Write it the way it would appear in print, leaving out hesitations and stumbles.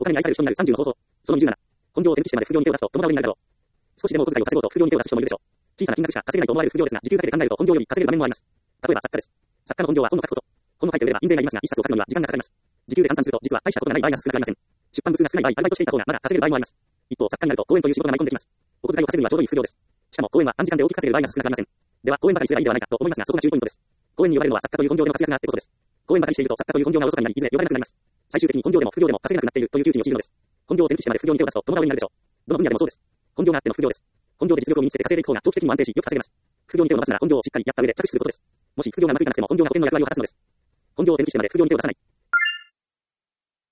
お金に愛される人になる30の方法。その27。本業を手抜きしてまで副業に手を出すとどのようになるだろう。少しでもお小遣いを稼ごうと副業に手を出す人もいるでしょう。小さな金額しか稼げないと思われる副業ですが、時給だけで考えると本業より稼げる場面もあります。例えば作家です。作家の本業は本の書くこと。本を書いて売れれば印税がいりますが、一冊を書くのには時間がかかります。時給で換算すると実は大したことがない場合が少なくありません。出版部数が少ない場合、アルバイトしていた方がまだ稼げる場合もあります。一方、作家になると講演という仕事が舞い込んできます。お小遣いを稼ぐにはちょうどいい副業です。しかも講演は短時間で大きく稼げる場合が少なくありません。では、講演ばかりすればいいではないかと思いますが、そこが重ポイントです。講演に呼ばれるのは作家という本業での活躍があってこそです。講演ばかりしていると作家という本業がおろそかになり、いずれ呼ばれなくなります。最終的に本業でも副業でも稼げなくなっているという窮地に陥るのです。本業を手抜きしてまで副業に手を出すとどのようになるでしょう。どの分野でもそうです。本業があっての副業です。本業で実力を身につけて稼いでいく方が長期的にも安定し、よく稼げます。副業に手を伸ばすなら本業をしっかりやった上で着手することです。もし副業がうまくいかなくても本業がほとんどの役割を果たすのです。本業を手抜きしてまで副業に手を出さない。